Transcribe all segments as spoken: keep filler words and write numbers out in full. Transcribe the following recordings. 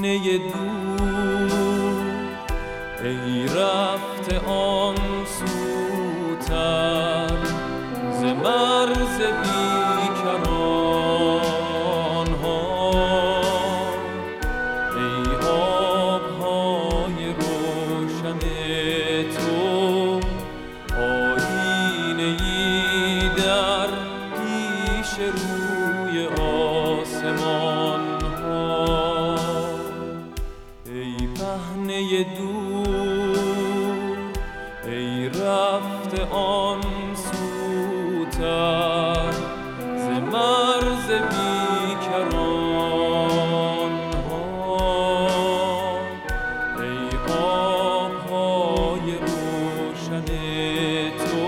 پهنه دور، ای رفته آن سوتر ز مرز بیکران ها. ای آبهای روشن تو، آیینه ای در پیش روی آسمان ها. ای پهنه دور، ای رفته آن سوتر ز مرز بیکران ها. ای آبهای روشن تو،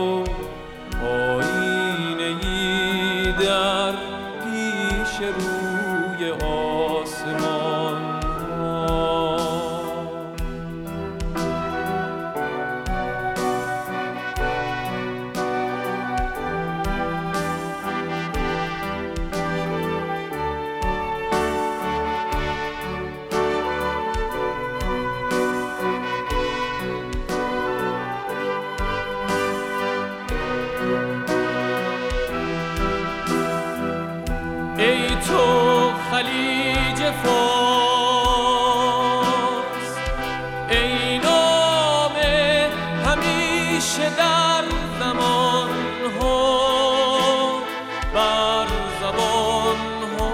آیینه ای در پیش روی آسمان ها. ای تو خلیج فارس، ای نام همیشه در زمان ها بر زبان ها.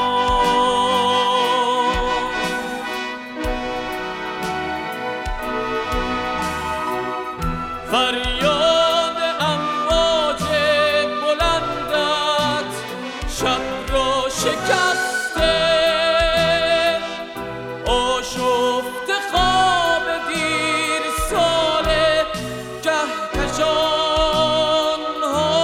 فریاد امواج بلندت شب را شکسته، آشفته خواب دیر ساله کهکشان ها.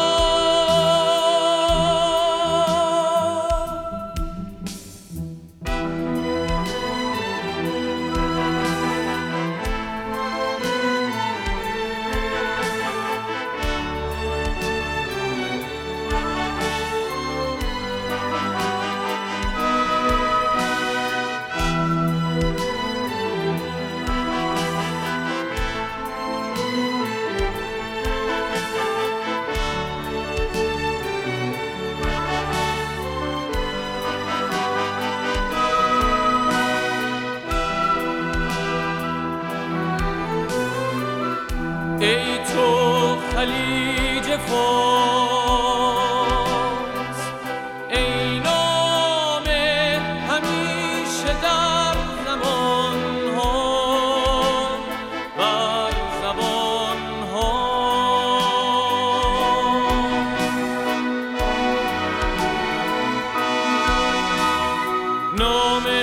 ای تو خلیج فارس، ای نام همیشه در زمان ها بر زبان ها. نام